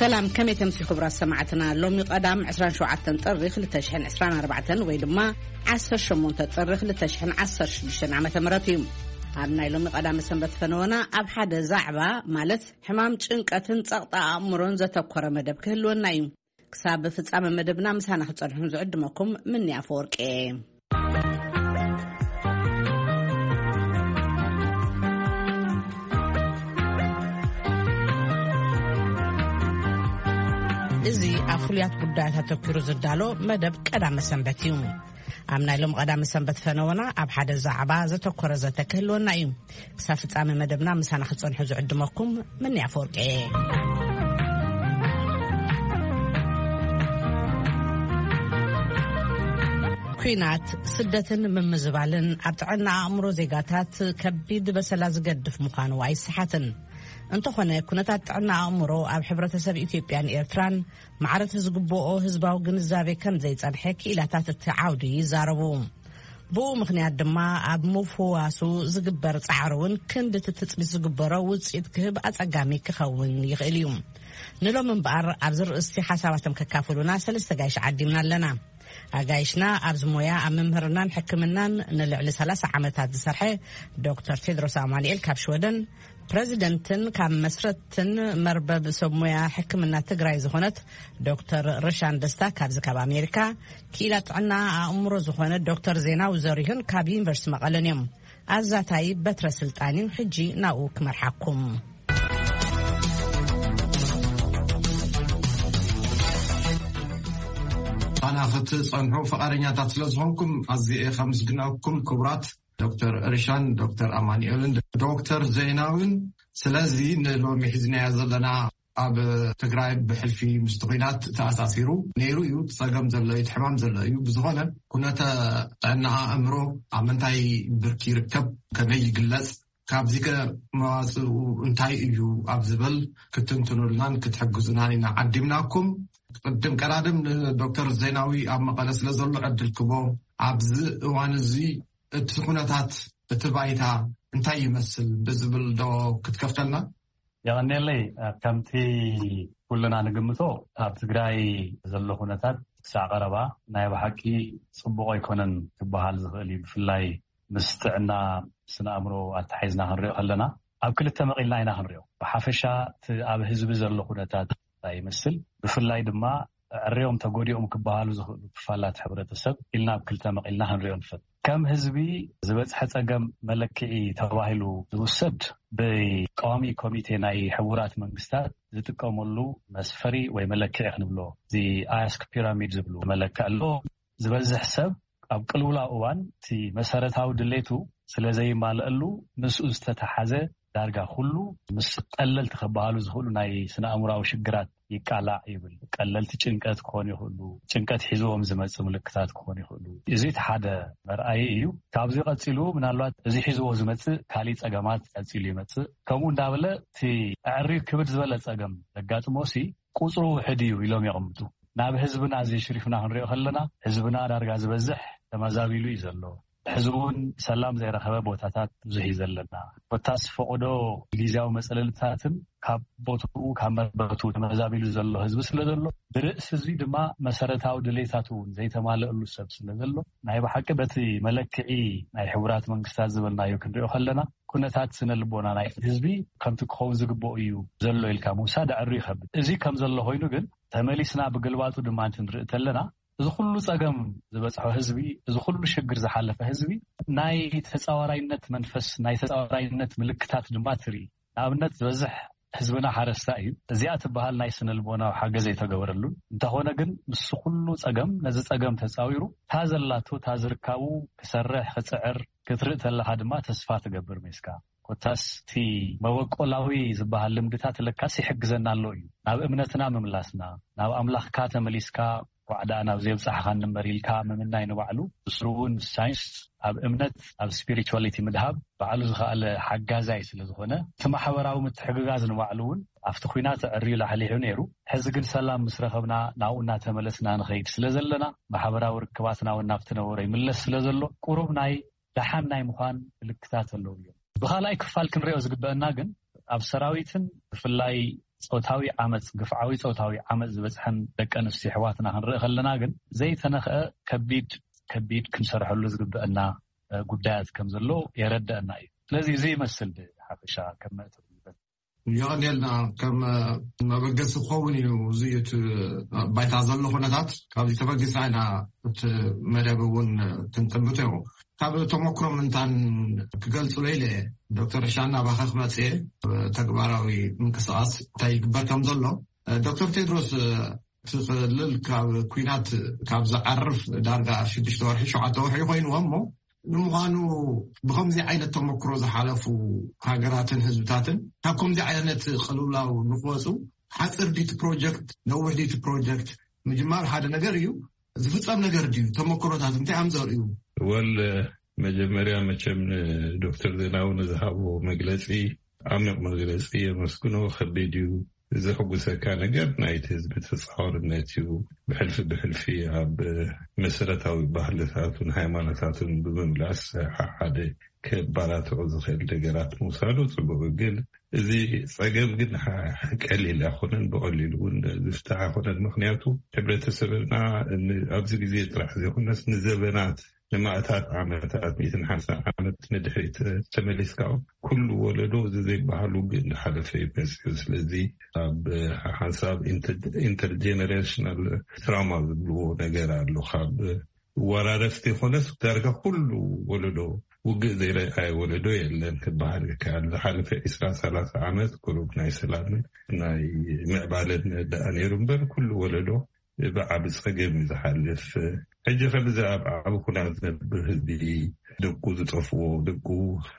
سلام كم يتمسي خبرات سمعتنا لومي قدام 27 طريخ لتشحن 24 ويدما 10 شمونت طريخ لتشحن 10 شدشن عامة مراتيم عبنا لومي قدام سنبت فنونا أبحاد زعبة مالت حمام تشنكتن تقطع أمرون زتبكر مدب كهلو النايم كساب فتسام مدبنا مسانا خطرهم زعدمكم مني أفورك إزي أفوليات بداية تفكير زدالو مدب قدام سنبت يوم عمنا لهم قدام سنبت فنونا أبحاد الزعبا زتوكر زتكهلو النايم سافت عام مدبنا مسانا خطون حزو عدمكم مني أفورك كوينات سدتن من مزبالن عبتعنا أمرو زيقاتات كبيد بسلا زقدف مخانو واي سحاتن انتخونه كنتات عنا أمرو أب حبرتسب إثيوبيان إيرتران معرض هزقبوء هزباو جنزابي كم زي تصنحك إلى تات التعاودي يزاربون بو مخنيات دما أب مفواسو زقبر تعارون كند تتسبي زقبرو وزيد كهب أتقامي كخون يغيليوم نلو من بقر أبزر استي حساباتم ككافلونا سلستقايش عدي من لنا أجايشنا أبز مويا أممهرنان حكمنان نلعل 3 عامات سرحة دكتور تيدروس أمانويل كابشودن بريزيدنتن كام مسرتن مربب سمويا حكمنا تجراي زخونت دكتور رشان دستا كابز كاب أمريكا كيلات عنا أمر زخونت دكتور زينا وزاريهن كابين برس مقالنيم أزاتاي بترسلتانين حجي ناوك مرحكم أنا صنعوا فقرنيا تطلزهمكم أزي خمس جناكم كبرات دكتور رشان دكتور أمانويل دكتور زيناون سلازي نلومي حزنا يزلنا أب تقرأي بحلفي مستقينات تأساسيرو نيرو يو تصاقم زلو يتحمام زلو يو بزغانا كنا أنا أمرو عمنتاي بركي ركب كمي قلس كابزيك مواسو انتاي يو أبزبل كتنتنو لنان كتحقزنانينا عدمناكم قدم كرادم دكتور زيناوي أب مقالس لزلو عدلكبو أبز وانزي التخوناتات التبايتها انتاي يمثل بزبل دو كتكفتلنا يعني لي كمتي كلنا نقمتو تقراي زلو خوناتات ساعة قربا نايب حكي صبغو يكونن كبهال زغلي بفلاي مستعنا سنا أمرو التحيزنا هنريو هلنا أب كل التمقيلنا هنا هنريو بحافشة أب هزب زلو خوناتات يمثل بفلاي دما الريوم تقوليهم كبهالو زغلو بفالات حبرة السب إلنا بكل تمقيلنا هنريو نفت كم هزبي زبط حتى قم ملكي تواهلو زوسد بقوامي كوميتي ناي حورات منقستات زتقوملو مسفري ويملكي اخنبلو زي آيسك بيراميد زبلو ملكا اللو زبز حسب أب قلولا اوان تي مسارتاو دليتو سلازي مالقلو مسؤول استتحازة دارقا خلو مسقلل تخبهالو زخلو ناي سنا أمراو شقرات يقالع يبل قللت ጭንቀት كون يخلو ጭንቀት حيزوهم زمص ملكتات كون يخلو ازيت حدا مرأي ايو كابزي قصيلو منالوات ازي حيزو زمص كالي صقمات قصيلو يمص كمو اندابله تي اعري كبد زبل صقم لغاطموسي قصرو حديو يلوم يقمطو ناب حزبنا زي شريفنا هنريو خلنا حزبنا دارغا زبزح تمازابيلو يزلو حزبون سلام زي رخبه بوتاتات زهي زلنا وتاس فقدو ليزاو مسللتاتن كاب بوتو كامبرتو تمازابيلو زلو حزب سلازلو برئس زي دما مسارتاو دليتاتو زي تمالئلو سب سلازلو ناي بحق بتي ملكعي ناي حورات منقستات زبلنا يكنديو خلنا كنتات سنلبونا ناي حزبي كنت كون زغبو يو زلو الكا موسى دعري خب ازي كم زلو هوينو ግን ተመሊስና በገልባቱ ድማንትን ርእተለና እዚ ኩሉ ጸገም ዝበጽሖ ህዝቢ እዚ ኩሉ ሽግር ዝሓለፈ ህዝቢ ናይ ተጻዋራይነት መንፈስ ናይ ተጻዋራይነት ምልክታት ድማ ትሪ ኣብነት ዝበዝሕ ህዝብና ሓረስታ እዩ እዚኣ ትበሃል ናይ ስነልቦና ሓገዝ የተገበረሉ እንተኾነ ግን ምስ ኩሉ ጸገም ነዚ ጸገም ተጻዊሩ ታዘላቱ ታዝርካቡ ክሰርሕ ክጽዕር ክትርኢ ተለኻ ድማ ተስፋ ትገብር መስካ ኮታስ ቲ መወቆላዊ ዝበሃል ልምድታት ለካስ ይሕግዘና ኣሎ እዩ ናብ እምነትና መምላስና ናብ ኣምላኽካ ተመሊስካ وعدانا وزيبصح خان مريلكا ممناي نبعلو سرون ساينس اب امنت اب سبيريتواليتي مدهب بعلو زخال حغازاي سلازخونه كما حوراو متحغغاز نبعلون افتخوينات الريو لحليحو نيرو حزقن سلام مسرخبنا ناونا تملسنا نخيد سلازلنا محبراو ركباتنا ونافتنوري ملس سلازلو قربناي دحاناي مخان لكتاتلو بخالاي كفال كنريو زغبنا ግን اب سراويتن بفلاي ጾታዊ ዓመፅ ግፍዓዊ ጾታዊ ዓመፅ ዝበፅሐን ደቂ ኣንስትዮ ኣሕዋትና ክንርኢ ከለና ግን ዘይተነኽአ ከቢድ ክንሰርሐሉ ዝግብአና ጉዳያት ከም ዘሎ የረድአና እዩ። ስለዚ እዚ ይመስል ሓፈሻ ከም يغنيلنا كم مبقس خووني وزيت بايت عزل خونات قبل تبقس عنا مدابون تنتبتو قبل تمكر من تان قلت ليلة دكتور شانا بخخ ماتسي تقباراوي منكساس تايقبر كم ظلو دكتور تيدروس تخلل كوينات كابز عرف دارقا شدشتور حشوعاتو حيوين وامو نمغانو بخمزي عينة تمكرو زحالفو هاقراتن هزبتاتن هاكم دي عينة خلولاو نقوصو حاثر ديت بروجكت نوه ديت بروجكت مجمار هذا نقريو زفتام نقرديو تمكرو تاتن تي عمزاريو مجمريا مچم دكتور زيناو نزهابو مجلسي عمق مجلسي مسكونو خبيديو إذا حقوسا كان قد نايت هزب تصحور الناتيو بحلفي عب مسرتاوي بحلثاتون هايمانتاتون بمملاس حادي كبارات عزخيل دقرات موسالو صبو قل إذي صاقم قد قليل أخونا بقليل ونفتح أخونا المخنياتو حبرة سبرنا أبزي بزيت راح زي ناس نزبنات لما أتات عملتات ميتن حسن عملت ندحيت تمليسكاو كل ولدو زي بحالو قد حلفي بسيوس لذي بحساب intergenerational trauma بلو نقرا اللو خاب ورارفتي خونس تاركا كل ولدو وقد زي أي ولدو يلن كبحر كان حلفي إسرا 3 عمت كلوب ناي سلامي ناي معبالتنا دانيرمبر كل ولدو بعب صقم زحلف حجة خبزة أبو كنا نبه دي دقو زتفو دقو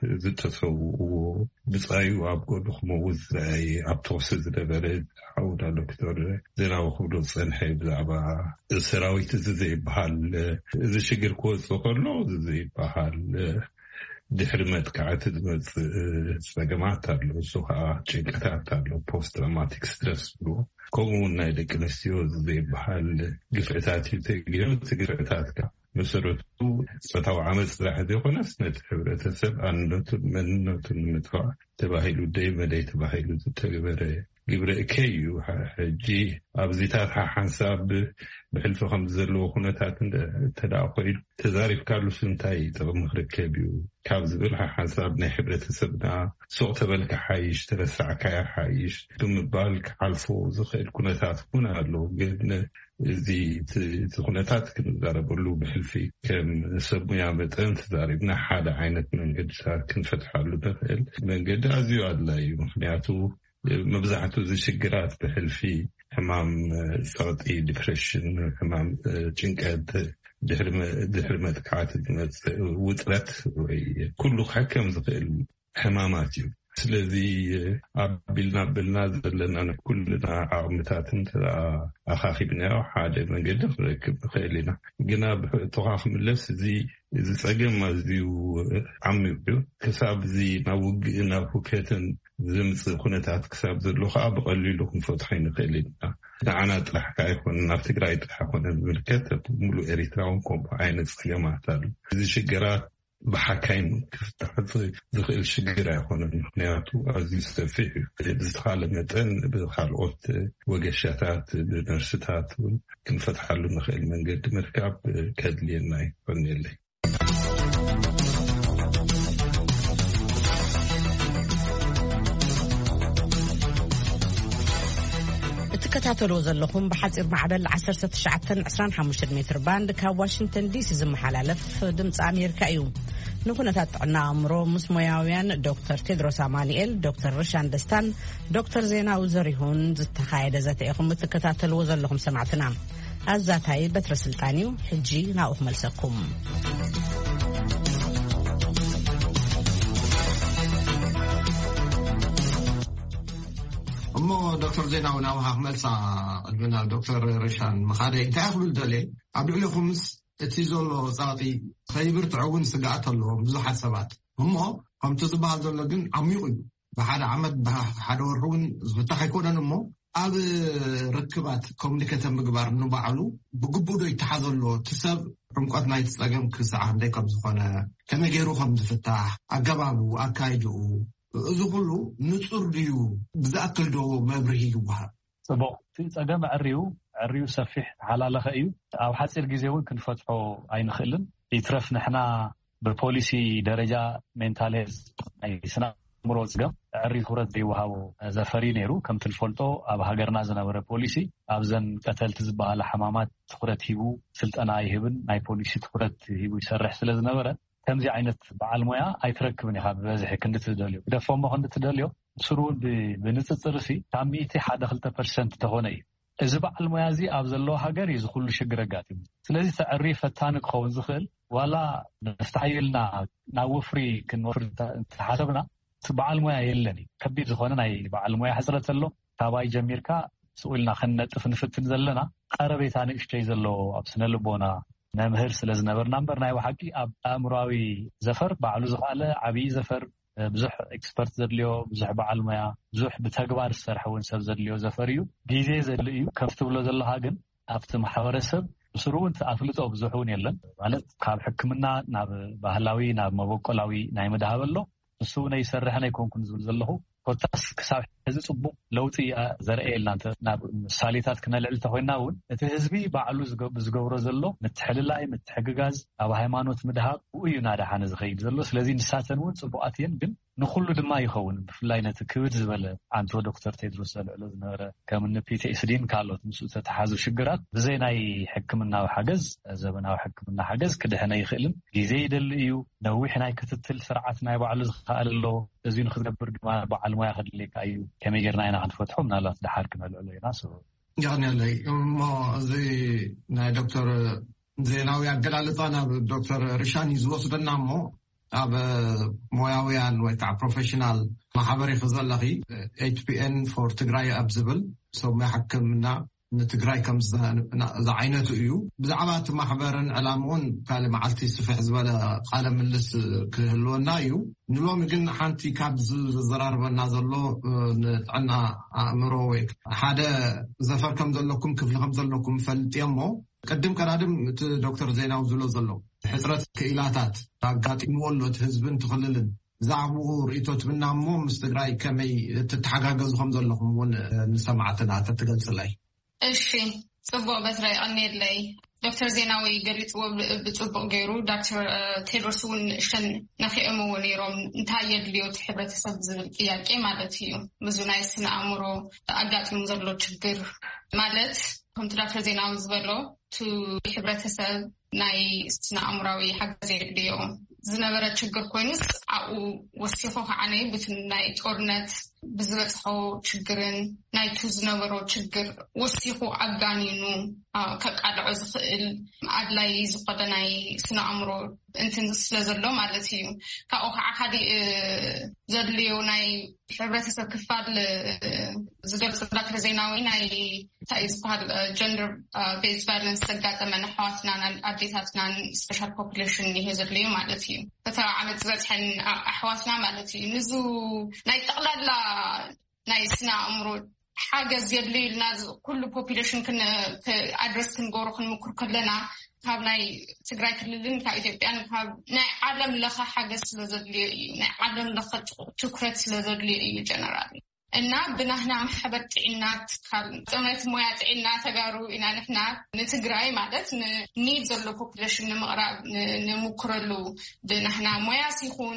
زتسو بصايو أبقو دخمو وزاي أبتوسز لبرد حودا دكتور زيناو خبدو صنحي بزعبا السراوي تزيزي بحال إذا شكر كوز وقرلو زيزي بحال دحرمت كعتد سجمات تارلو سوها تشيكات تارلو post traumatic stress بلو كومونا دكنستيوز زي بحال قفعتاتي تقفعتاتك مسرتو فتاو عمل صلاح دي ونفسنا تحبرة تسب أنه من المدفع تباهيلو دايما دي تباهيلو تتقبره قبره كيو حجي أبزيتات حنساب بحلف 5 لو خونتات تداخل تزارف كارلو سنتاي تبا مخرج كابيو كابز بلها حنساب نحبرة تسبنا سوق تبالك حايش ترسع كايا حايش دم بالك عالفو زخيل كونتات كونا لو قدنا زي تخونتات كنضربوا له بحلفي كان سبوا يعمل أنت ضاربنا حدا عينت من قد كن فتح له دخل من قد أزيو أدلاي مخنياتو مبزعته زي شجرات بحلفي حمام سرطي ديبريشن حمام جنكاد دحرمت كعاتد وطلت كله حكم زي حماماتي ስለዚህ አብልና ዘለና ኩልና ዓመታት ኣኻኺብናዮ ሓደ መንገዲ ክረክብ ንኽእል ኢና ግና ብተኻኽ ምለስ እዚ ፀገም ኣዝዩ ዓሚቕ እዩ ክሳብ እዚ ናብ ውግእ ናብ ሁከትን ዝምፅእ ኩነታት ክሳብ ዘሎ ከዓ ብቐሊሉ ክንፈትሖ ንኽእል ኢና ንዓና ጥራሕ ከዓ ይኮነ ናብ ትግራይ ጥራሕ ኮነ ዝምልከት ሙሉእ ኤሪትራውን ከምኡ ዓይነት ፀገማት ኣሎ እዚ ሽግራት بحكاين كفتحت ذخيل الشجرة يكون مخنياتو عزيز فيه بزتخال متن بخالقات وجشاتات بنرستات كن فتح له نخيل من قد مركب كدلي الناي فنيلي تكتاتلو زلكم بحصير معدل 1925 متر باند كاب واشنطن دي سي زمحلالف دمص امريكا ايو نكونات عنا عمرو مسموياويان دكتور تيدروس امانييل دكتور رشان دستان دكتور زيناو زريهون زتخايده زتيكم تكتاتلو زلكم سمعتنا ازاتاي بتر سلطانيو حجي ناوخ ملسكم أما دكتور زيناو ناوها ملسا البنا دكتور رشان مخادي تأخذوا الدلي عبدو لكم تتيزولو صاطي خيبر تعون سقعت اللهم بزحات سبات هم تصبح ذلقين عميقين بحاد عمد بحاد ورهون زفتح يكون أنمو أب ركبات كومنيكاتا مقبار نبعلو بقبودو يتحاذلو تساب رمقاتنا يتساقم كساعة ديكم زخوانا كما جيروخم زفتح أقبابو أكايدو እዚ ኩሉ ንጹር ድዩ ብዛእክል ዶ መብርሂ ይወሃብ ጽቡቕ ጸገም ዕርዩ ሰፊሕ ሓላለኸ እዩ ኣብ ሓፂር ግዜ እውን ክንፈትሖ ኣይንኽእልን ይትረፍ ንሕና ብፖሊሲ ደረጃ ሜንታል ሄልዝ ናይ ስነ አእምሮ ጽገም ዕርዩ ትኩረት ዘይወሃቦ ዘፈሪ ነይሩ ከምቲ ንፈልጦ ኣብ ሃገርና ዝነበረ ፖሊሲ ኣብዘን ቀተልቲ ዝበሃላ ሕማማት ትኩረት ሂቡ ስልጠና ይህብን ናይ ፖሊሲ ትኩረት ሂቡ ይሰርሕ ስለ ዝነበረ ከምዚ ዓይነት በዓል ሞያ ኣይትረክብን ኢኻ ብበዝሒ ክንድትደልዮ ደፎሞ ክንድትደልዮ ስሩን ብንጽጽር ሲ ካብ 1.2% ተኾነ እዩ እዚ በዓል ሞያ እዚ ኣብ ዘለዎ ሃገር እዩ ዝኩሉ ሽግር ኣጋጢሙ ስለዚ ተዕሪ ፈታኒ ክኸውን ዝኽእል ዋላ ነፍታሕይልና ናብ ወፍሪ ክንወፍር እንተሓሰብና በዓል ሞያ የለን ከቢድ ዝኾነ ናይ በዓል ሞያ ሕፅረት ኣሎ ታባይ ጀሚርካ ስኡልና ክንነጥፍ ንፍትን ዘለና ቀረቤታ ንእሽተይ ዘለዎ ኣብ ስነ ልቦና መምህር ስለ ዝነበርና እምበር ናይ ባሓቂ ኣብ ኣእምሮዊ ዘፈር ባዕሉ ዝኽኣለ ዓብዪ ዘፈር ብዙሕ ኤክስፐርት ዘድልዮ ብዙሕ በዓል ሞያ ብዙሕ ብተግባር ዝሰርሐ እውን ሰብ ዘድልዮ ዘፈር እዩ ግዜ ዘድልዩ እዩ ከም ትብሎ ዘለካ ግን ኣብቲ ማሕበረሰብ ብስሩ እውን ኣፍልጦ ብዙሕ እውን የለን ማለት ካብ ሕክምና ናብ ባህላዊ ናብ መበቆላዊ ናይ ምድሃብ ኣሎ ንሱ እውን ይሰርሕ ኣይኮንኩን ዝብል ዘለኹ ኮታስ ክሳብ ሕዚ ጽቡቕ ለውጢ ዘርአየልና ናብ ምሳሌታት ክነልዕል ተኾይና እውን እቲ ህዝቢ ባዕሉ ዝገብሮ ዘሎ ምትሕልላይ ምትሕግጋዝ ኣብ ሃይማኖት ምድሃብ እዩ ናዳሓነ ዝኸይድ ዘሎ ስለዚ ንሳተን እውን ጽቡቓት እየን ግን ንኩሉ ድማ ይኸውን ብፍላይ ነቲ ክብድ ዝበለ አንቶ ዶክተር ቴድሮስ ዘልዕሎ ዝነበረ ከምኒ PTSDን ካልኦት ምስኡ ተተሓዙ ሽግራት ብዘይ ናይ ሕክምናዊ ሓገዝ ዘበናዊ ሕክምና ሓገዝ ክድሕነ ይኽእልን ግዜ ይደሊ እዩ ነዊሕ ናይ ክትትል ስርዓት ናይ ባዕሉ ዝኽኣል ኣሎ እዚ ንክትገብር ድማ በዓል ሞያ ክድልየካ እዩ ከመይ ጌርና ኢና ክንፈትሖ ምናልባት ድሓር ክንልዕሎ ኢና ይቕኒለይ እሞ እዚ ናይ ዶክተር ዜናዊ ኣገላልፃ ናብ ዶክተር ርሻን ዝወስደና እሞ ኣብ ሞያውያን ወይ ከዓ ፕሮፌሽናል ማሕበር ክዘለኺ HPN ፎር ትግራይ ኣብ ዝብል ሰሙያ ሕክምና ንትግራይ ከም ዝዓይነቱ እዩ ብዛዕባ እቲ ማሕበርን ዕላምኡን ካልእ መዓልቲ ስፍሕ ዝበለ ቃለ ምልልስ ክህልወና እዩ ንሎሚ ግን ሓንቲ ካብ ዝዘራርበና ዘሎ ንጥዕና ኣእምሮ ወይ ሓደ ዘፈር ከም ዘለኩም ክፍሊ ከም ዘለኩም ፈልጥ እሞ ቅድም ቀዳድም እቲ ዶክተር ዜናዊ ዝብሎ ዘሎ ሕፅረት ክኢላታት ኣጋጢምዎ ኣሎ እቲ ህዝብን ትኽልልን ዛዕብኡ ርእቶ ትብና እሞ ምስ ትግራይ ከመይ እትተሓጋገዙ ከም ዘለኹም እውን ንሰማዕትና ተትገልጽለይ እሺ ጽቡቕ በትራይ ቀኒለይ ዶክተር ዜናዊ ገሊጽዎ ብጽቡቕ ገይሩ ዶክተር ቴድሮስ እውን እሽተን ነኺኦምዎ ነይሮም እንታይ የድልዮ እቲ ሕብረተሰብ ዝብል ጥያቄ ማለት እዩ ብዙ ናይ ስነ ኣእምሮ ኣጋጢሙ ዘሎ ችግር ማለት ከምቲ ዶክተር ዜናዊ ዝበሎ ቱ ሕብረተሰብ ናይ ስነ ኣእምሮዊ ሓገዝ የድልዮ ዝነበረ ችግር ኮይኑስ ኣብኡ ወሲኹ ከዓነ በቲ ናይ ጦርነት ብዝበፅሖ ችግርን ናይቱ ዝነበሮ ችግር ወሲኹ ኣጋኒኑ ከቃልዖ ዝኽእል ኣድላይ ዝኾነ ናይ ስነ ኣእምሮ እንትን ስለ ዘሎ ማለት እዩ ካብኡ ከዓ ካሊእ ዘድልዮ ናይ ሕብረተሰብ ክፋል ዝገልጽ ዶክተር ዜናዊ ናይ እንታይ ዝበሃል ጀንደር ቤዝድ ቫዮለንስ ዘጋጠመን ኣሕዋትናን ኣዴታትናን ስፔሻል ፖፑሌሽን ይሄ ዘድልዮ ማለት እዩ በተራ ዓመት ዝበፅሐን ኣሕዋትና ማለት እዩ ንዙ ናይ ጠቕላላ ናይ ስነ ኣእምሮ ሓገዝ የድልዩልና ኩሉ ፖፑሌሽን ኣድረስ ክንገብሮ ክንምክር ከለና ካብ ናይ ትግራይ ክልልን ካብ ኢትዮጵያን ካብ ናይ ዓለም ለኸ ሓገዝ ስለ ዘድልዮ እዩ ናይ ዓለም ለኸ ትኩረት ስለ ዘድልዮ እዩ ጀነራል እና ብናህና ማሕበር ጥዕናት ካብ ጥምረት ሞያ ጥዕና ተጋሩ ኢና ንሕና ንትግራይ ማለት ንኒድ ዘሎ ፖፑሌሽን ንምቕራብ ንምክረሉ ብናህና ሞያ ሲኹን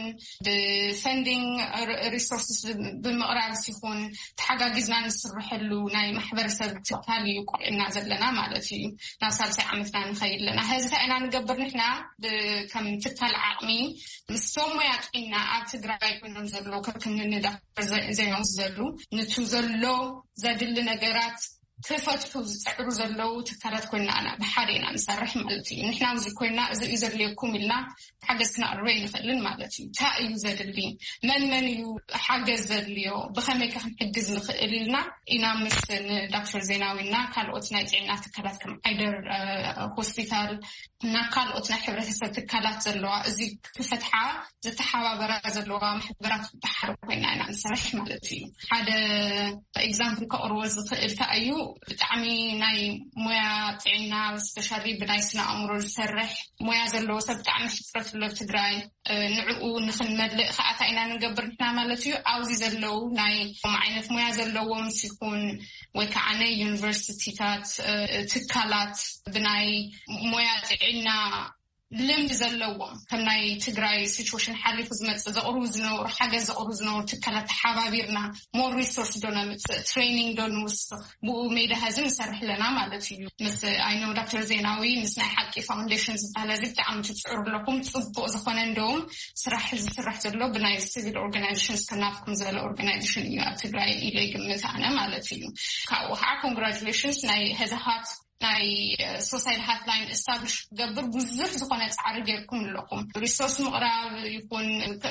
ብፈንዲንግ ሪሶርስስ ብምቕራብ ሲኹን ተሓጋጊዝና ንስርሐሉ ናይ ማሕበረሰብ ትካል እዩ ቆዒና ዘለና ማለት እዩ ናብ ሳልሳይ ዓመትና ንኸይድ ኣለና ሕዚ እንታይ ኢና ንገብር ንሕና ከም ትካል ዓቕሚ ምስቶም ሞያ ጥዕና ኣብ ትግራይ ኮይኖም ዘሎ ከክምኒ ዶክተር ዜናዊ ዘሉ ንቱ ዘሎ ዘድሊ ነገራት ክፈትሑ ዝፅዕሩ ዘለው ትካላት ኮይና ኣና ብሓደ ኢና ንሰርሕ ማለት እዩ ንሕና እዚ ኮይና እዚ እዩ ዘድልየኩም ኢልና ሓገዝ ክነቅርበ ይንኽእልን ማለት እዩ እንታይ እዩ ዘድሊ መን እዩ ሓገዝ ዘድልዮ ብኸመይ ክንሕግዝ ንኽእል ኢልና ኢና ምስ ዶክተር ዜናዊና ካልኦት ናይ ጥዕና ትካላት ከም ዓይደር ሆስፒታል እና ካልኦት ናይ ሕብረተሰብ ትካላት ዘለዋ እዚ ክፈትሓ ዝተሓባበራ ዘለዋ ማሕበራት ብሓደ ኮይና ኢና ንሰርሕ ማለት እዩ ሓደ ኤግዛምፕል ከቕርቦ ዝኽእል እንታይ እዩ ብጣዕሚ ናይ ሞያ ጥዕና ስፔሻሊ ብናይ ስነ ኣእምሮ ዝሰርሕ ሞያ ዘለዎ ሰብ ብጣዕሚ ሕፅረት ኣሎ ትግራይ ንዕኡ ንክንመልእ ከኣታ ኢና ንገብር ንሕና ማለት እዩ ኣብዚ ዘለው ናይ ዓይነት ሞያ ዘለዎም ሲኩን ወይ ከዓ ናይ ዩኒቨርሲቲታት ትካላት ብናይ ሞያ ጥዕና ልምድ ዘለዎም ከም ናይ ትግራይ ሲቹዌሽን ሓሊፉ ዝመፅእ ዘቕርቡ ዝነበሩ ሓገዝ ዘቕርቡ ዝነበሩ ትካላት ሓባቢርና ሞር ሪሶርስ ዶ ነምፅእ ትሬኒንግ ዶ ንውስኽ ብኡ ሜዳ ህዚ ንሰርሕ ኣለና ማለት እዩ ምስ ኣይኖ ዶክተር ዜናዊ ምስ ናይ ሓቂ ፋውንዴሽን ዝበሃል እዚ ብጣዕሚ ትፅዕሩ ኣለኩም ፅቡቅ ዝኾነ እንደውም ስራሕ ዝስራሕ ዘሎ ብናይ ሲቪል ኦርጋናይዜሽንስ ከናፍኩም ዝበለ ኦርጋናይዜሽን እዩ ኣብ ትግራይ ኢለ ይግምት ኣነ ማለት እዩ ካብኡ ከዓ ኮንግራቹሌሽንስ ናይ ህዝሃት ናይ ሶሳይድ ሃትላይን ኤስታብሊሽ ገብር ብዙሕ ዝኾነ ፃዕሪ ጌርኩም ኣለኩም ሪሶርስ ምቕራብ ይኩን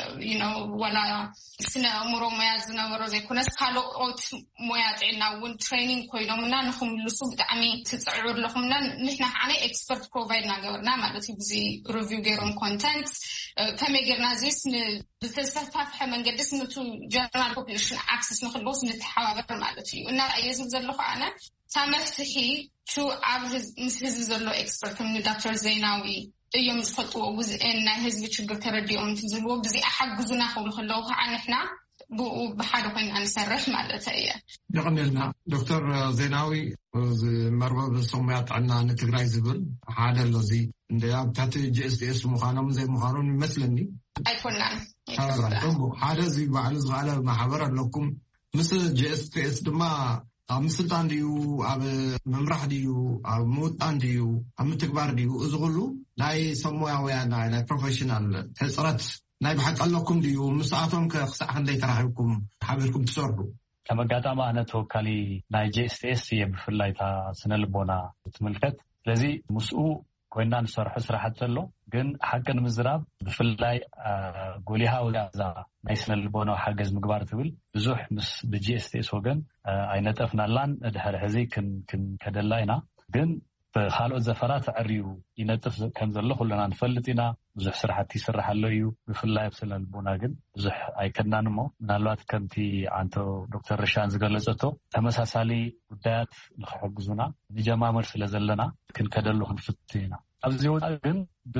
ዋላ ስነ ኣእምሮ ሞያ ዝነበሮ ዘይኮነስ ካልኦት ሞያ ጥዕና እውን ትሬኒንግ ኮይኖምና ንክምልሱ ብጣዕሚ ትፅዕሩ ኣለኩምና ንሕና ከዓ ናይ ኤክስፐርት ፕሮቫይድ እናገበርና ማለት እዩ ብዚ ሪቪው ገይሮም ኮንተንት ከመይ ጌርና ዚስ ብተሳታፍሐ መንገድስ ነቱ ጀነራል ፖፑሌሽን ኣክሰስ ንክልዎስ ንተሓባበር ማለት እዩ እና እየዝብ ዘለኹ ኣነ ሳመፍትሒ ኣብ ምስ ህዝቢ ዘሎ ኤክስፐርት ከም ዶክተር ዜናዊ እዮም ዝፈልጥዎ ውዝአን ናይ ህዝቢ ችግር ተረዲኦም ዝብልዎ ብዚ ሓግዙና ክብሉ ከለዉ ከዓ ንሕና ብኡ ብሓደ ኮይና ንሰርሕ ማለት እየ ይቕኒልና ዶክተር ዜናዊ መርበብ ሞያ ጥዕና ንትግራይ ዝብል ሓደ ኣሎዚ እንደ ኣብ ታሕቲ ጂኤስቲኤስ ምዃኖም ዘይምዃኖም ይመስለኒ ኣይኮናን ሓደ እዚ ባዕሉ ዝኽኣለ ማሕበር ኣለኩም ምስ ጂኤስቲኤስ ድማ ኣብ ምስልጣን ድዩ ኣብ መምራሕ ድዩ ኣብ ምውጣን ድዩ ኣብ ምትግባር ድዩ እዚ ኩሉ ናይ ሰሞያውያን ናይ ፕሮፌሽናል ሕፅረት ናይ ብሓቂ ኣለኩም ድዩ ምስኣቶም ክሳዕ ክንደይ ተራኺብኩም ሓቢርኩም ትሰርሑ ከም ኣጋጣሚ ኣነ ተወካሊ ናይ ጂኤስቲኤስ እየ ብፍላይ እታ ስነ ልቦና ትምልከት ስለዚ ምስኡ ኮይና ንሰርሑ ስራሕቲ ኣሎ ግን ሓቂ ንምዝራብ ብፍላይ ጎሊሃ ወዛዛ ናይ ስነ ልቦና ሓገዝ ምግባር ትብል ብዙሕ ምስ ብጂኤስቲኤስ ወገን ኣይነጠፍናላን ድሕሪ ሕዚ ከደላ ኢና ግን ብካልኦት ዘፈራት ዕርዩ ይነጥፍ ከም ዘሎ ኩለና ንፈልጥ ኢና ብዙሕ ስራሕቲ ይስራሕ ኣሎ እዩ ብፍላይ ኣብ ስነ ልቦና ግን ብዙሕ ኣይከድናን እሞ ምናልባት ከምቲ ዓንቶ ዶክተር ርሻን ዝገለፀቶ ተመሳሳሊ ጉዳያት ንክሕግዙና ንጀማመር ስለ ዘለና ክንከደሉ ክንፍትሕ ኢና ኣብዚ ወፃኢ ግን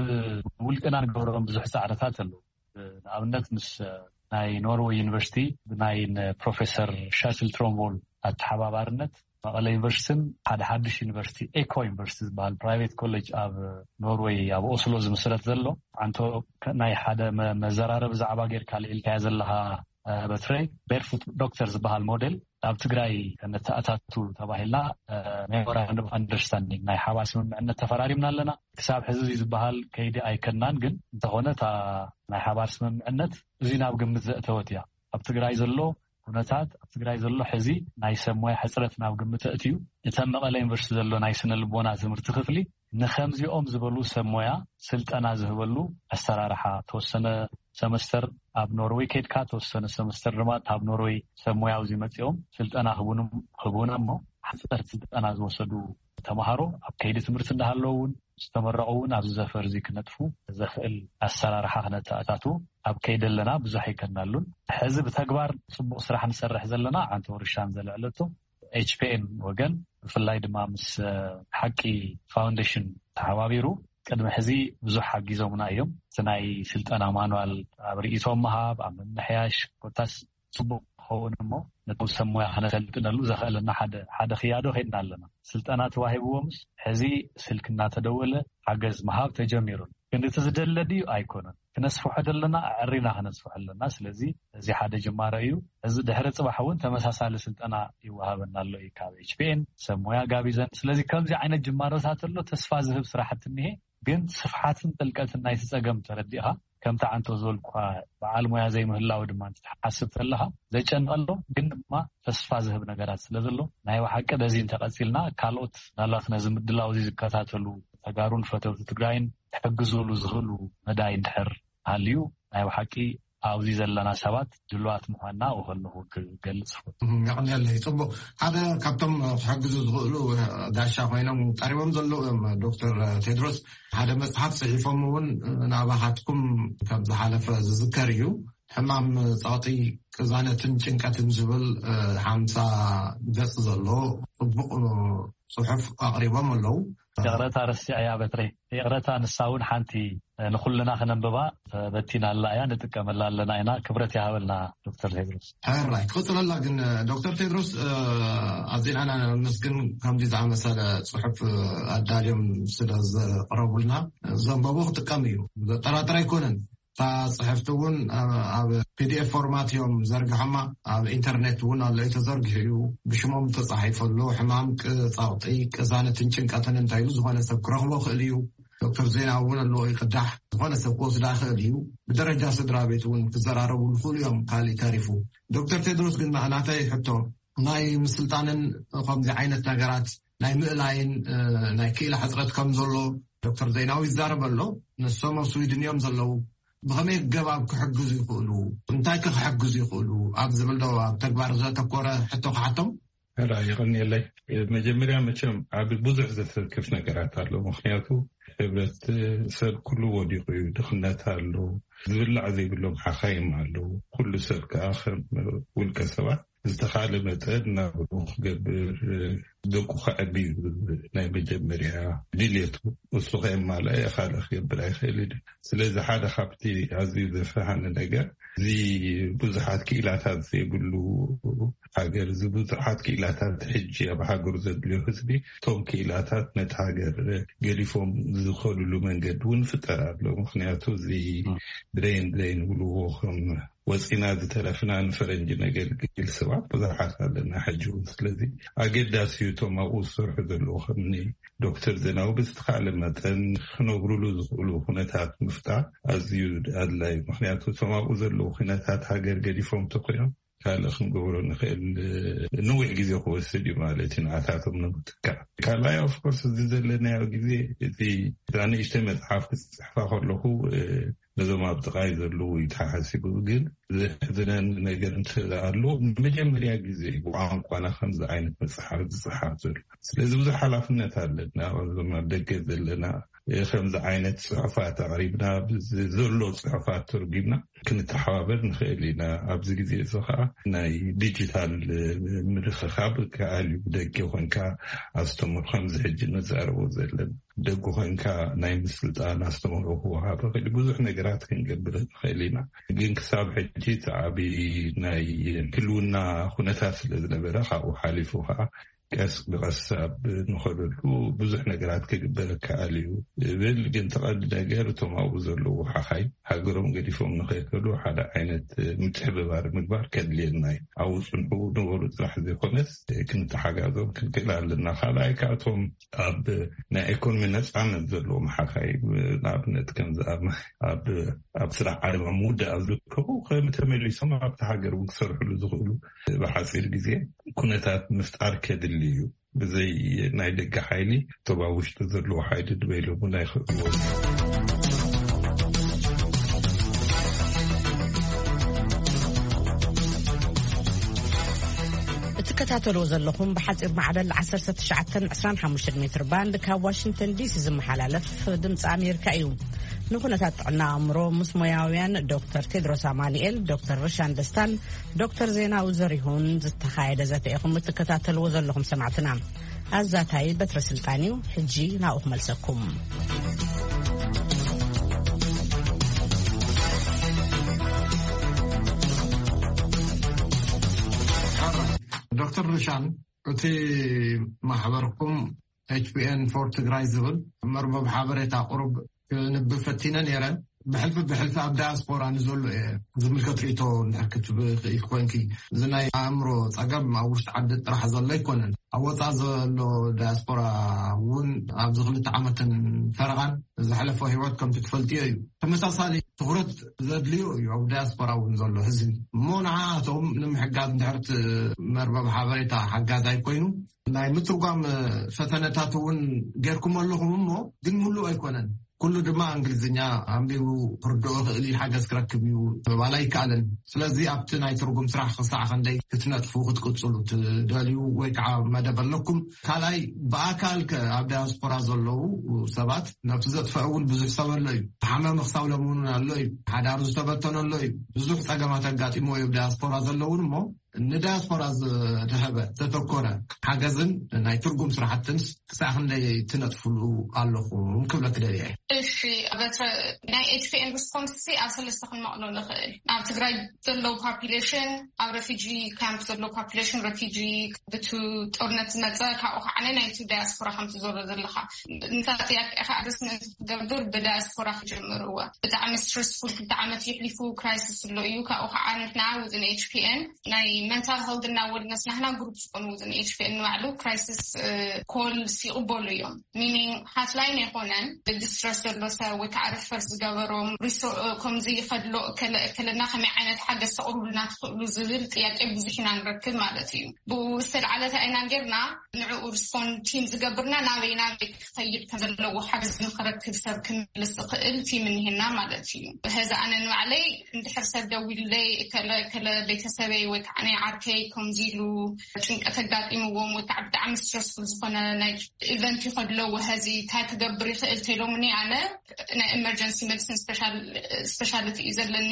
ብውልቅና ንገብሮም ብዙሕ ፃዕርታት ኣለዉ ንኣብነት ምስ ናይ ኖርዌይ ዩኒቨርሲቲ ብናይ ፕሮፌሰር ሻስል ትሮምቦል ኣተሓባባርነት መቐለ ዩኒቨርሲቲን ሓደ ሓድሽ ዩኒቨርሲቲ ኤኮ ዩኒቨርሲቲ ዝበሃል ፕራይቬት ኮሌጅ ኣብ ኖርዌይ ኣብ ኦስሎ ዝምስረት ዘሎ ዓንቶ ናይ ሓደ መዘራረብ ብዛዕባ ጌርካ ልኢልካያ ዘለካ በትረይ ቤርፉት ዶክተር ዝበሃል ሞዴል ኣብ ትግራይ ነተኣታቱ ተባሂልና ሜሞራንደም ኦፍ አንደርስታንዲንግ ናይ ሓባር ስምምዕነት ተፈራሪምና ኣለና ክሳብ ሕዚ ዝበሃል ከይዲ ኣይከናን ግን እንተኾነ ናይ ሓባር ስምምዕነት እዚ ናብ ግምት ዘእተወት እያ ኣብ ትግራይ ዘሎ ኩነታት ኣብ ትግራይ ዘሎ ሕዚ ናይ ሰብ ሞያ ሕፅረት ናብ ግምት እትዩ እተን መቐለ ዩኒቨርሲቲ ዘሎ ናይ ስነ ልቦና ትምህርቲ ክፍሊ ንከምዚኦም ዝበሉ ሰብ ሞያ ስልጠና ዝህበሉ ኣሰራርሓ ተወሰነ ሰመስተር ኣብ ኖርዌይ ከድካ ተወሰነ ሰመስተር ድማ ኣብ ኖርዌይ ሰብ ሞያ ኣብዚ መፂኦም ስልጠና ክቡና እሞ ሓፀርቲ ስልጠና ዝወሰዱ ተምሃሮ ኣብ ከይዲ ትምህርቲ እንዳሃለዉ እውን ዝተመረቑ እውን ኣብዚ ዘፈር እዚ ክነጥፉ ዘኽእል ኣሰራርሓ ክነተኣታቱ ኣብ ከይዲ ኣለና ብዙሕ ኣይከድናሉን ሕዚ ብተግባር ፅቡቅ ስራሕ ንሰርሕ ዘለና ዓንቶ ርሻን ዘልዕለቶ ኤችፒኤን ወገን ብፍላይ ድማ ምስ ሓቂ ፋውንዴሽን ተሓባቢሩ ቅድሚ ሕዚ ብዙሕ ሓጊዞምና እዮም እቲ ናይ ስልጠና ማንዋል ኣብ ርእቶም ምሃብ ኣብ ምምሕያሽ ኮታስ ፅቡቅ ክኸውን እሞ ነቲ ሰብ ሞያ ክነሰልጥነሉ ዘኽእለና ሓደ ክያዶ ከድና ኣለና ስልጠና ተዋሂብዎምስ ሕዚ ስልክ እናተደወለ ሓገዝ ምሃብ ተጀሚሩ ግን እቲ ዝደለ ድዩ ኣይኮነን ክነስፍሖ ዘለና ዕሪና ክነስፍሖ ኣለና ስለዚ እዚ ሓደ ጅማረ እዩ እዚ ድሕሪ ፅባሕ እውን ተመሳሳሊ ስልጠና ይወሃበና ኣሎ እዩ ካብ ኤችፒኤን ሰብ ሞያ ጋቢዘን ስለዚ ከምዚ ዓይነት ጅማሮታት ኣሎ ተስፋ ዝህብ ስራሕቲ እኒሄ ግን ስፍሓትን ጥልቀትን ናይቲ ፀገም ተረዲእኻ ከምቲ ዓንቶ ዝበልኳ በዓል ሞያ ዘይምህላው ድማ ትሓስብ ከለኻ ዘጨንቀሎ ግን ድማ ተስፋ ዝህብ ነገራት ስለ ዘሎ ናይ ሓቂ በዚ እንተቐፂልና ካልኦት ናላት ነዚ ምድላው እዚ ዝከታተሉ ተጋሩን ፈተውቲ ትግራይን ተሕግዝሉ ዝኽእሉ መዳይ እንድሕር ሃልዩ ናይ ሓቂ ኣብዚ ዘለና ሰባት ድልዋት ምዃንና ወከለኹ ክገልፅ ይቕኒለይ ፅቡቅ ሓደ ካብቶም ክሕግዙ ዝኽእሉ ጋሻ ኮይኖም ቀሪቦም ዘለዉ ዶክተር ቴድሮስ ሓደ መፅሓፍ ፅሒፎም እውን ናባኻትኩም ከም ዝሓለፈ ዝዝከር እዩ ሕማም ፃውጢ ቅዛነትን ጭንቀትን ዝብል 50 ገጽ ዘሎ ጽቡቕ ጽሑፍ ኣቕሪቦም ኣለዉ። የቕረታ ረሲዕ እያ በትሪ የቕረታ ንሳውን ሓንቲ ንኹልና ክነንብባ በቲና ኣላ እያ ንጥቀመላ ኣለና ኢና ክብረት ይሃበልና ዶክተር ቴድሮስ። ሕራይ ክቕፅለላ ግን ዶክተር ቴድሮስ ኣዚናና መስግን ከምዚ ዝኣመሰለ ጽሑፍ ኣዳልዮም ስለ ዘቕረቡልና ዘንበቦ ክጥቀም እዩ ጠራጥራ ኣይኮነን። እታ ጽሕፍቲ እውን ኣብ ፒዲኤፍ ፎርማት እዮም ዘርግሖማ ኣብ ኢንተርኔት እውን ኣሎ ተዘርጊሑ እዩ ብሽሞም ተጻሒፈሉ ሕማም ፃውጢ ቅዛነትን ጭንቀትን እንታይ ኢሉ ዝኾነ ሰብ ክረኽቦ ክእል እዩ። ዶክተር ዜናዊ እውን ኣለዎ ይቅዳሕ ዝኾነ ሰብ ክወስዳ ክእል እዩ። ብደረጃ ስድራ ቤት እውን ክዘራረቡ ይኽእሉ እዮም ካሊእ ተሪፉ። ዶክተር ቴድሮስ ግን ናተይ ሕቶ ናይ ምስልጣንን ከምዚ ዓይነት ነገራት ናይ ምእላይን ናይ ክኢላ ሕፅረት ከም ዘሎ ዶክተር ዜናዊ ይዛረብ ኣሎ። ንሶም ኣብ ስዊድን እዮም ዘለዉ ብኸመይ ገባብ ክሕግዙ ይኽእሉ እንታይ ክሕግዙ ይኽእሉ ኣብ ዝብል ዶ ኣብ ተግባር ዘተኮረ ሕቶ ክሓቶም ይቕኒየለይ። መጀመርያ መቸም ኣብ ብዙሕ ዘተክፍ ነገራት ኣሎ። ምክንያቱ ሕብረተሰብ ኩሉ ወዲቑ እዩ። ድኽነት ኣሎ፣ ዝብላዕ ዘይብሎም ሓኻይም ኣለዉ። ኩሉ ሰብ ከዓ ከም ውልቀ ሰባት ዝተኻለ መጠን ናብኡ ክገብር ደቁ ከዕቢ ናይ መጀመርያ ድልየቱ እሱ ከየማልአ ካልእ ክገብር ኣይኽእል። ስለዚ ሓደ ካብቲ ኣዝዩ ዘፈሃኒ ነገር እዚ ብዙሓት ክኢላታት ዘይብሉ ሃገር እዚ ብዙሓት ክኢላታት ሕጂ ኣብ ሃገሩ ዘድልዮ ህዝቢ እቶም ክኢላታት ነቲ ሃገር ገሊፎም ዝኸድሉ መንገዲ እውን ፍጠር ኣሎ። ምክንያቱ እዚ ድሬን ብልዎ ከም ወፂና ዝተረፍና ንፈረንጂ ነገልግል ሰባት ብዙሓት ኣለና ሕጂ እውን። ስለዚ ኣገዳሲ እዩ እቶም ኣብኡ ዝሰርሑ ዘለዉ ከምኒ ዶክተር ዜናዊ ብዝተኻለ መጠን ክነብሩሉ ዝኽእሉ ኩነታት ምፍጣር ኣዝዩ ኣድላይ። ምክንያቱ እቶም ኣብኡ ዘለዉ ኩነታት ሃገር ገዲፎም ተኮዮም ካልእ ክንገብሮ ንኽእል ንዊሕ ግዜ ክወስድ እዩ ማለት እዩ ንኣታቶም ንምትካእ። ካልኣይ ኦፍኮርስ እዚ ዘለናዮ ግዜ እቲ ንእሽተይ መፅሓፍ ክፅሕፋ ከለኹ ነዞም ኣብ ጥቃይ ዘለዉ ይተሓሲቡ ግን ዝሕዝነን ነገር እንትኣሉ ንመጀመርያ ግዜ ብቋንቋና ከምዚ ዓይነት መፅሓፍ ዝፅሓፍ ዘሎ። ስለዚ ብዙሕ ሓላፍነት ኣለና ዞም ኣብ ደገ ዘለና ከምዚ ዓይነት ፅሑፋት ኣቕሪብና ዘሎ ፅሑፋት ተርጊምና ክንተሓባበር ንኽእል ኢና። ኣብዚ ግዜ እዚ ከዓ ናይ ዲጂታል ምርኽኻብ ከኣል እዩ። ደገ ኮንካ ኣስተምሮ ከምዚ ሕጂ ነዛረቦ ዘለና ደጉ ኮንካ ናይ ምስልጣን ኣስተምሮ ክወሃብ ክእል ብዙሕ ነገራት ክንገብር ንኽእል ኢና። ግን ክሳብ ሕጂ ዓብዪ ናይ ህልውና ኩነታት ስለ ዝነበረ ካብኡ ሓሊፉ ከዓ ቀስ ብቐሳብ ንኸደሉ ብዙሕ ነገራት ክግበር ከኣል እዩ ብል። ግን ተቐዲ ነገር እቶም ኣብኡ ዘለዉ ሓኻይ ሃገሮም ገዲፎም ንኸይከሉ ሓደ ዓይነት ምትሕብባር ምግባር ከድልየና እዩ። ኣብኡ ፅንሑ ንበሉ ጥራሕ ዘይኮነስ ክንተሓጋዞም ክንክእል ኣለና። ካልኣይ ካእቶም ኣብ ናይ ኢኮኖሚ ነፃነት ዘለዎም ሓኻይ ንኣብነት ከምዚ ኣብ ስራሕ ዓለማ ምውዳእ ዝርከቡ ተመሊሶም ኣብቲ ሃገር እውን ክሰርሕሉ ዝኽእሉ ብሓፂር ግዜ ኩነታት ምፍጣር ከድሊ እዩ። ብዘይ ናይ ደገ ሓይሊ እቶም ኣብ ውሽጢ ዘለዉ ሓይሊ ድበይሎም እውን ኣይኽእልዎ። እትከታተልዎ ዘለኹም ብሓፂር ማዕበል 1925 ሜትር ባንድ ካብ ዋሽንግተን ዲሲ ዝመሓላለፍ ድምፂ ኣሜሪካ እዩ። ንኩነታት ጥዕና ኣእምሮ ምስ ሞያውያን ዶክተር ቴድሮስ ኣማኒኤል፣ ዶክተር ርሻን ደስታን ዶክተር ዜናዊ ዘሪሁን ዝተኻየደ ዘተ ኢኹም እትከታተልዎ ዘለኹም ሰማዕትና። ኣዛታይ በትረ ስልጣን እዩ። ሕጂ ናብኡ ክመልሰኩም። ዶክተር ርሻን እቲ ማሕበርኩም HPN ፎር ትግራይ ዝብል መርበብ ሓበሬታ ቁሩብ ንብፈቲነ ነይረን ብሕልፊ ኣብ ዳያስፖራ ንዘሎ ዝምልከት ርእቶ ንሕክት ብኽእል ኮንኪ እዚ ናይ ኣእምሮ ፀገም ኣብ ውሽጢ ዓዲ ጥራሕ ዘሎ ኣይኮነን። ኣብ ወፃእ ዘሎ ዳያስፖራ እውን ኣብዚ 2 ዓመትን ፈረቓን ዝሓለፈ ሂወት ከምቲ ትፈልጥዮ እዩ። ተመሳሳሊ ትኩረት ዘድልዮ እዩ ኣብ ዳያስፖራ እውን ዘሎ ህዝቢ እሞ ንዓቶም ንምሕጋዝ እንድሕርቲ መርበብ ሓበሬታ ሓጋዝ ኣይኮይኑ ናይ ምትርጓም ፈተነታት እውን ጌርኩም ኣለኹም እሞ ግን ሙሉእ ኣይኮነን። كله دما انجليزኛ አንቢው ፍርዶ እሊ ሓገዝ ክረክብዩ ባላይ ካለን ስለዚ ኣብቲ ናይ ትርጉም ስራሕ ክሳዕ ክንደይ ክትነጥፉ ክትቅጽሉ ትደልዩ ወይ ከዓ መደበለኩም ካልኣይ በአካል ኣብ ዲያስፖራ ዘለው ሰባት ነፍሲ ዘጥፈውን ብዙሕ ሰበለዩ ሓመም ክሳውለሙን ኣለዩ ሓዳር ዝተበተነሉ ብዙሕ ፀገማት ኣጋጢሞ ኣብ ዲያስፖራ ዘለውን ሞ ንዲያስፖራ ዝረኸበ ዘተኮረ ሓገዝን ናይ ትርጉም ስራሕትን ክሳዕ ክንደይ ትነጥፍሉ ኣለኹም ክብለክ ደልየ እሺ ኣበተ ናይ HPN ሪስፖንስ ኣብ ሰለስተ ክንመቕሎ ንኽእል ኣብ ትግራይ ዘሎ ፖፑሌሽን ኣብ ሬፊጂ ካምፕ ዘሎ ፖፑሌሽን ሬፊጂ ብቱ ጦርነት ዝመፀ ካብኡ ከዓ ናይቲ ዲያስፖራ ከምቲ ዘሎ ዘለካ እንታይ ጥያቄ ኣድስነት ገብር ብዲያስፖራ ክጅምርዎ ብጣዕሚ ስትረስፉል ክልተ ዓመት ይሕሊፉ ክራይሲስ ኣሎ እዩ ካብኡ ከዓ ንሕና ውዝን HPN ናይ mental health እና wellness ናህና ግሩፕ ዝኾኑ ውዝን HPN ንባዕሉ ክራይሲስ ኮል ሲቕበሉ እዮም meaning hotline ይኾነን ብዲስትረስ ዘሎ ሰብ ወይ ከዓ ሪፈር ዝገበሮም ከምዚ ይኸድሎ ከለና ከመይ ዓይነት ሓገዝ ተቕርቡልና ትኽእሉ ዝብል ጥያቄ ብዙሕ ኢና ንረክብ ማለት እዩ ብዝተለዓለተ ኢና ጌርና ንዕኡ ሪስፖንድ ቲም ዝገብርና ናበይና ክኸይድ ከዘለዎ ሓገዝ ንኽረክብ ሰብ ክምልስ ዝኽእል ቲም እኒሄና ማለት እዩ ሕዚ ኣነ ንባዕለይ እንድሕር ሰብ ደው ኢለይ ከለ ቤተሰበይ ወይ ከዓ ናይ ዓርከይ ከምዚ ኢሉ ጭንቀት ኣጋጢምዎም ወይ ከዓ ብጣዕሚ ስትረስፉል ዝኾነ ናይ ኢቨንት ይኸድለዎ ሕዚ እንታይ ክገብር ይኽእል ተኢሎምኒ ኣነ ናይ ኤመርጀንሲ ሜዲሲን ስፔሻሊቲ እዩ ዘለኒ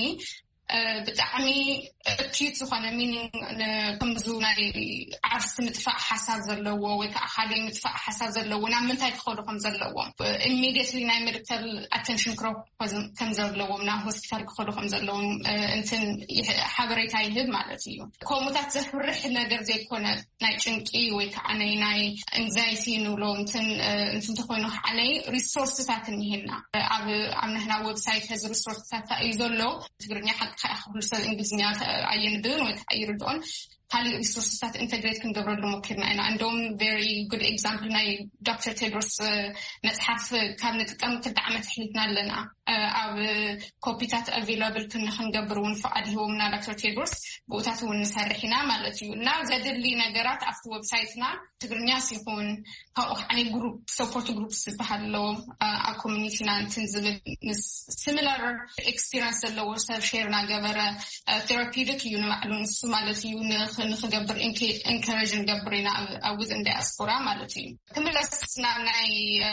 ብጣዕሚ acute ዝኾነ ሚኒንግ ከምዙ ናይ ዓርሲ ምጥፋእ ሓሳብ ዘለዎ ወይ ከዓ ካልእ ምጥፋእ ሓሳብ ዘለዎ ናብ ምንታይ ክኸዱ ከም ዘለዎም ኢሚዲየትሊ ናይ ሜዲካል ኣቴንሽን ክረክቡ ከም ዘለዎም ናብ ሆስፒታል ክኸዱ ከም ዘለዎም እንትን ሓበሬታ ይህብ ማለት እዩ ከምኡታት ዘፍርሕ ነገር ዘይኮነ ናይ ጭንቂ ወይ ከዓ ናይ አንዛይቲ ንብሎ እንትን ተኮይኑ ከዓ ናይ ሪሶርስታት እኒሄና ኣብ ንሕና ዌብሳይት እዚ ሪሶርስታት እዩ ዘሎ ትግርኛ ሓቂ ክብሉ ሰብ እንግሊዝኛ ኣየንብብን ወይ ከዓ ይርድኦን ካልእ ሪሶርስታት ኢንተግሬት ክንገብረሉ ሞኪርና ኢና እንደውም ቨሪ ጉድ ኤግዛምፕል ናይ ዶክተር ቴድሮስ መፅሓፍ ካብ ንጥቀም 2 ዓመት ሕሊፍና ኣለና ኣብ ኮፒታት ኣቬይላብል ክንገብር እውን ፍቃድ ሂቦምና ዶክተር ቴድሮስ ብኡታት እውን ንሰርሕ ኢና ማለት እዩ እና ዘድሊ ነገራት ኣብቲ ዌብሳይትና ትግርኛ ሲሆን ካብኡ ከዓ ግሩፕ ሰፖርት ግሩፕ ዝበሃሉ ኣብ ኮሚኒቲና እንትን ዝብል ሲሚላር ኤክስፒሪየንስ ዘለዎ ሰብ ሼርና ገበረ ቴራፒውቲክ እዩ ንባዕሉ ንሱ ማለት እዩ ንኽገብር ኢንካሬጅ ንገብር ኢና ኣብ ውዝን ዲያስፖራ ማለት እዩ ክምለስና ናይ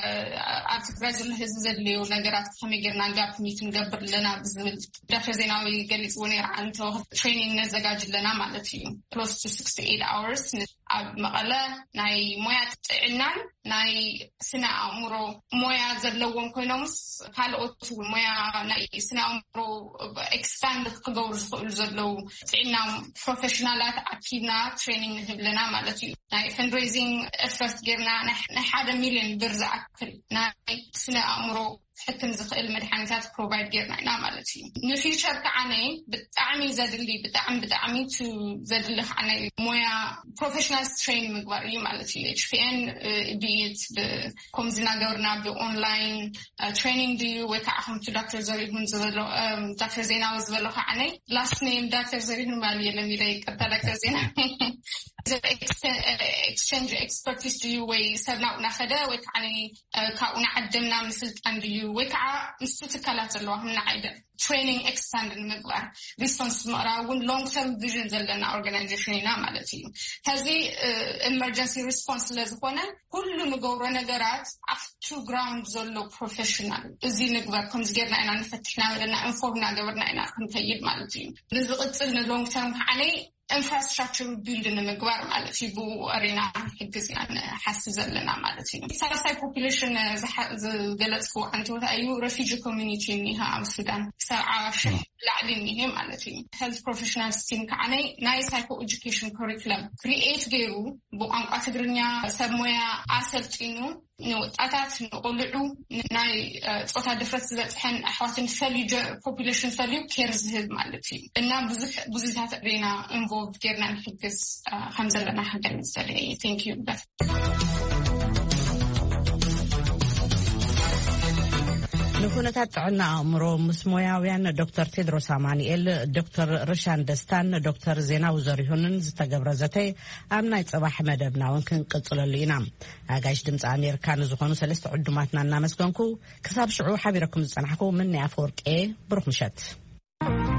ኣብ ትግራይ ዘሎ ህዝቢ ዘድልዩ ነገራት ከመይ ጌርና ጋፕ ሚት ንገብር ኣለና ብዝብል ዶክተር ዜናዊ ገሊፅዎ ነይሩ ኣንቶ ትሬኒንግ ነዘጋጅ ኣለና ማለት እዩ close to 68 hours ኣብ መቐለ ናይ ሞያ ጥዕናን ናይ ስነ ኣእምሮ ሞያ ዘለዎም ኮይኖምስ ካልኦት ሞያ ናይ ስነ ኣእምሮ ኤክስፓንድ ክገብሩ ዝኽእሉ ዘለው ጥዕና ፕሮፌሽናላት ኣኪብና ትሬኒንግ ንህብለና ማለት እዩ ናይ ፈንድሬዚንግ ኤፈርት ጌርና ናይ 1 ሚልዮን ብር ዝኣክል ናይ ስነ ኣእምሮ ሕክም ዝኽእል መድሓኒታት ፕሮቫይድ ጌርና ኢና ማለት እዩ ንፊቸር ከዓነ ብጣዕሚ ዘድሊ ብጣዕሚ ዘድሊ ከዓነ ሞያ ፕሮፌሽናልስ ትሬን ምግባር እዩ ማለት እዩ HPN ቢት ብከምዝና ገበርና ብኦንላይን ትሬኒንግ ድዩ ወይ ከዓ ከምቲ ዶክተር ዘሪሁን ዝበሎ ዶክተር ዜናዊ ዝበሎ ከዓነ ላስት ኔም ዶክተር ዘሪሁን ማለት የለም ኢለ ይቅርታ ዶክተር ዜናዊ exchange expertise ድዩ ወይ ሰብናኡና ኸደ ወይ ከዓ ካብኡና ዓደምና ምስልጣን ድዩ ወይ ከዓ ንሱ ትካላት ዘለዋ ምና ዓይደ ትሬኒንግ ኤክስፓንድ ንምግባር ሪስፖንስ ምዕራውን ሎንግ ተርም ቪዥን ዘለና ኦርጋናይዜሽን ኢና ማለት እዩ ከዚ ኤመርጀንሲ ሪስፖንስ ስለዝኾነ ኩሉ ንገብሮ ነገራት ኣፍቱ ግራውንድ ዘሎ ፕሮፌሽናል እዚ ንግበር ከምዚ ጌርና ኢና ንፈትሕና ዘለና ኢንፎርምና ገበርና ኢና ክንከይድ ማለት እዩ ንዝቕፅል ንሎንግ ተርም ከዓነ ኢንፍራስትራክቸር ቢልድ ንምግባር ማለት እዩ ብኣሬና ሕግዝ ኢና ንሓስብ ዘለና ማለት እዩ ሳልሳይ ፖፑሌሽን ዝገለፅኩ ኣንቲወታ እዩ ሬፊጂ ኮሚኒቲ እኒሃ ኣብ ሱዳን 70,000 ላዕሊ እኒሄ ማለት እዩ ሄልት ፕሮፌሽናልስ ቲም ከዓነ ናይ ሳይኮ ኤጁኬሽን ኮሪኩለም ክሪኤት ገይሩ ብቋንቋ ትግርኛ ሰብ ሞያ ኣሰልጢኑ ንወጣታት ንቆልዑ ናይ ፆታ ድፍረት ዝበፅሐን ኣሕዋትን ፈልዩ ፖፑሌሽን ፈልዩ ኬር ዝህብ ማለት እዩ እና ብዙታት ሬና ኢንቮልቭ ጌርና ንሕግዝ ከም ዘለና ክገልፅ ዘለየ ቴንክ ዩ ንኩነታት ጥዕና አእምሮ ምስ ሞያውያን ዶክተር ቴድሮስ አማኒኤል ዶክተር ርሻን ደስታን ዶክተር ዜናው ዘሪሁንን ዝተገብረ ዘተ ኣብ ናይ ጽባሕ መደብና እውን ክንቅጽለሉ ኢና ኣጋይሽ ድምፂ ኣሜሪካ ንዝኾኑ ሰለስተ ዕዱማትና እናመስገንኩ ክሳብ ሽዑ ሓቢረኩም ዝጸናሕኩ ምን ኣፈወርቄ ብሩኽ ምሸት